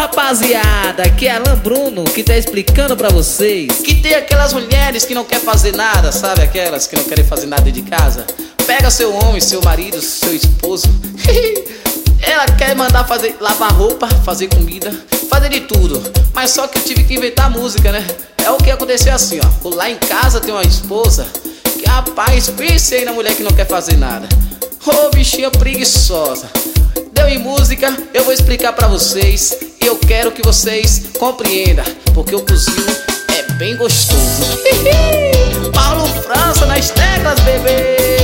rapaziada, aqui é Alan Bruno que tá explicando pra vocês que tem aquelas mulheres que não querem fazer nada, sabe? Aquelas que não querem fazer nada de casa. Pega seu homem, seu marido, seu esposo ela quer mandar fazer, lavar roupa, fazer comida, fazer de tudo. Mas só que eu tive que inventar música, né? É o que aconteceu assim, ó. Lá em casa tem uma esposa que, rapaz, pense aí na mulher que não quer fazer nada. Ô, bichinha preguiçosa. Deu em música, eu vou explicar pra vocês. E eu quero que vocês compreendam, porque o cozinho é bem gostoso. Paulo França nas teclas, bebê.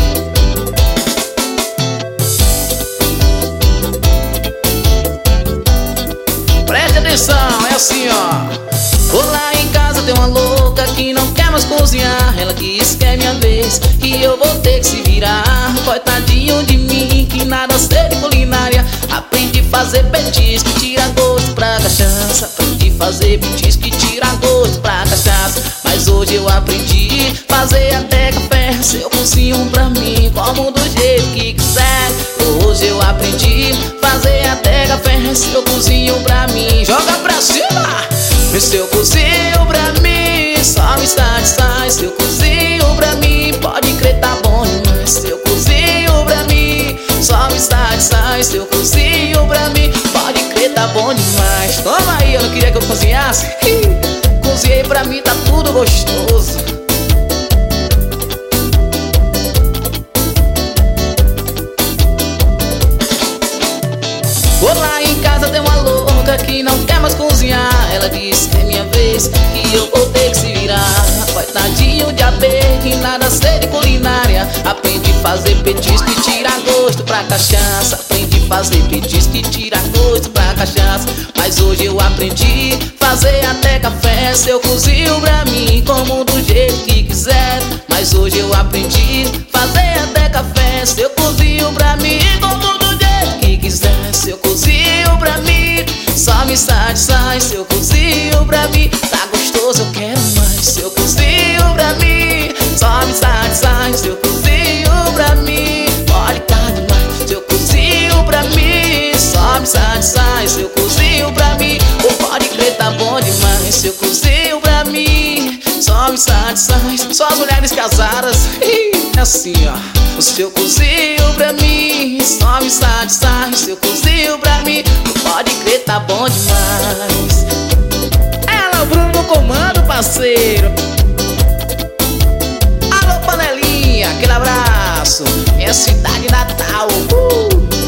Preste atenção, é assim, ó. Vou lá em casa, tem uma louca que não quer mais cozinhar. Ela quis que é minha vez e eu vou ter que se virar. Coitadinho de mim, que nada sei de culinária. Aprendi a fazer petisco que tira gosto pra cachaça. Aprendi a fazer petisco que tira gosto pra cachaça. Mas hoje eu aprendi a fazer até café. Se eu cozinho pra mim, como do jeito que quiser. Hoje eu aprendi a fazer até café. Se eu cozinho pra mim, joga pra cima. Se eu cozinho pra mim, só me satisfaz. Se eu cozinho pra mim, pode crer, tá bom demais. Se eu cozinho pra mim, só me satisfaz. Se eu cozinho pra mim, pode crer, tá bom demais. Toma aí, eu não queria que eu cozinhasse. Cozinhei pra mim, tá tudo gostoso. Vou lá em casa, tem uma louca que não quer mais cozinhar. Ela disse que é minha vez, que eu vou ter que se virar. Coitadinho de abelha, que nada sei de culinária. Aprendi a fazer petisco e tira gosto pra cachaça. Aprendi a fazer petisco e tira gosto pra cachaça. Mas hoje eu aprendi a fazer até café. Se eu cozinho pra mim, como do jeito que quiser. Mas hoje eu aprendi a fazer até café. Se eu cozinho pra mim, como do jeito que quiser. Se eu cozinho pra mim, só me satisfaz. Se eu cozinho pra mim, tá gostoso, eu quero mais. Se eu cozinho pra mim, só me satisfaz. Se eu cozinho pra mim, pode tá demais. Se eu cozinho pra mim, só me satisfaz. Se eu cozinho pra mim, pode crer, tá bom demais. Se eu cozinho pra mim, só me satisfaz. Só as mulheres casadas, é assim, ó. Se eu cozinho pra mim, só me satisfaz. Se eu cozinho pra mim, pode crer, tá bom demais. Ela, Bruno no comando, parceiro. Alô, panelinha, aquele abraço. Minha cidade natal.